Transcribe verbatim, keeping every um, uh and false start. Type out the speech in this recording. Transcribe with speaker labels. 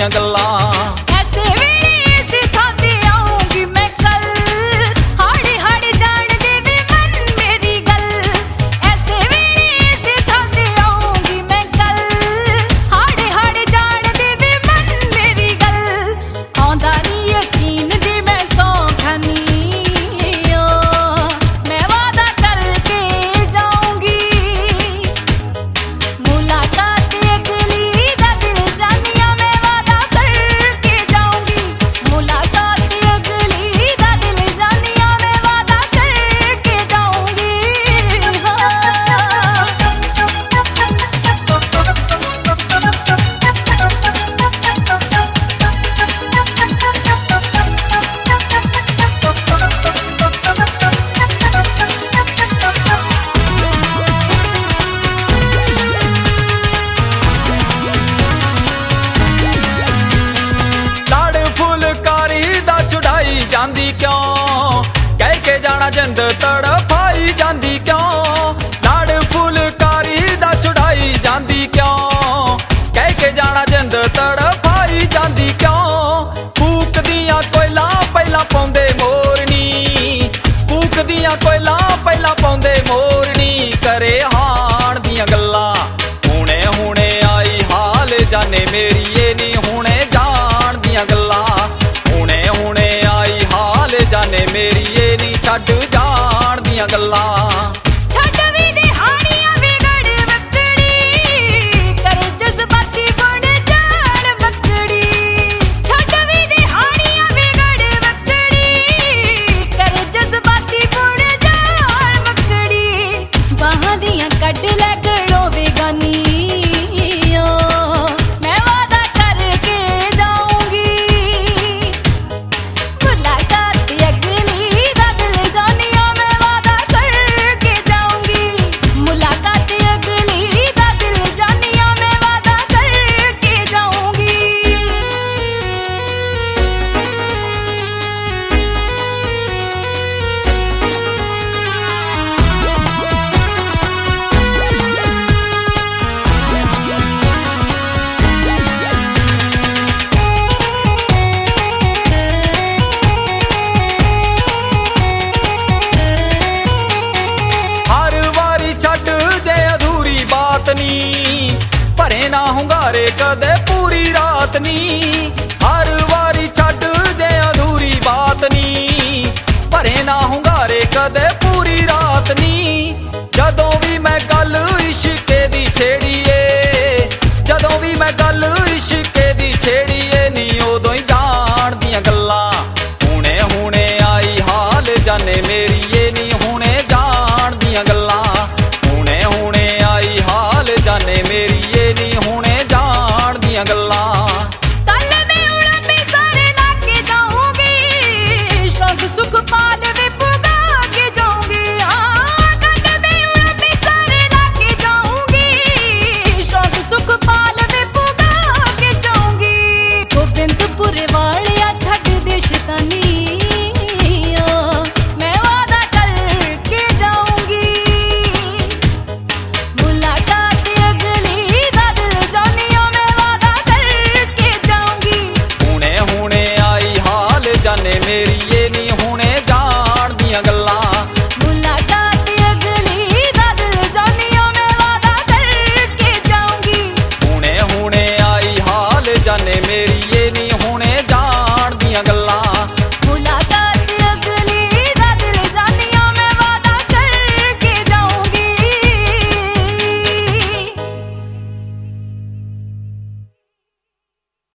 Speaker 1: ਦੀਆਂ ਗੱਲਾਂ। ਜਾਂਦੀ ਕਿਉਂ ਕਹਿ ਕੇ ਜਾਣਾ ਜਿੰਦ ਤੜਫਾਈ ਜਾਂਦੀ ਕਿਉਂ, ਲੜ ਫੁਲਕਾਰੀ ਦਾ ਚੁੜਾਈ ਜਾਂਦੀ ਕਿਉਂ, ਕਹਿ ਕੇ ਜਾਣਾ ਜਿੰਦ ਤੜਫਾਈ ਜਾਂਦੀ ਕਿਉਂ। ਫੂਕਦੀਆਂ ਕੋਇਲਾਂ ਪਹਿਲਾਂ ਪਾਉਂਦੇ ਮੋਰਨੀ, ਫੂਕਦੀਆਂ ਕੋਇਲਾਂ ਪਹਿਲਾਂ ਪਾਉਂਦੇ ਮੋਰਨੀ, ਕਰੇ ਹਾਣ ਦੀਆਂ ਗੱਲਾਂ। ਹੁਣੇ ਹੁਣੇ ਆਈ ਹਾਲ ਜਾਣੇ ਮੇਰੀ ਇਹ ਨੀ ਹੁਣੇ ਜਾਣ ਦੀਆਂ ਗੱਲਾਂ। ਹੁਣੇ ਹੁਣੇ ਆਈ ਹਾਲ ਜਾਣੇ ਮੇਰੀ ਇਹ ਨੀ ਛੱਡ ਜਾਣ ਦੀਆਂ ਗੱਲਾਂ। ਭਰੇ ਨਾ ਹੁੰਗਾਰੇ ਕਦੇ ਪੂਰੀ ਰਾਤ ਨੀ, ਹਰ ਵਾਰੀ ਛੱਡ ਜੇ ਅਧੂਰੀ ਬਾਤ ਨੀ, ਭਰੇ ਨਾ ਹੁੰਗਾਰੇ ਕਦੇ ਪੂਰੀ ਰਾਤ ਨੀ। ਜਦੋਂ ਵੀ ਮੈਂ ਗੱਲ ਇਸ਼ਕੇ ਦੀ ਛੇੜੀਏ, ਜਦੋਂ ਵੀ ਮੈਂ ਗੱਲ ਇਸ਼ਕੇ ਦੀ ਛੇੜੀਏ ਨੀ, ਉਦੋਂ ਹੀ ਜਾਣ ਦੀਆਂ ਗੱਲਾਂ। ਹੁਣੇ ਹੁਣੇ ਆਈ ਹਾਲ ਜਾਣੇ ਮੇਰੀ ਇਹ ਨੀ ਹੁਣੇ ਜਾਣ ਦੀਆਂ ਗੱਲਾਂ। ਹੁਣੇ ਹੁਣੇ ਆਈ ਹਾਲ ਜਾਣੇ ਮੇਰੀ ਇਹ ਨੀ ਹੁਣੇ ਜਾਣ ਦੀਆਂ ਗੱਲਾਂ।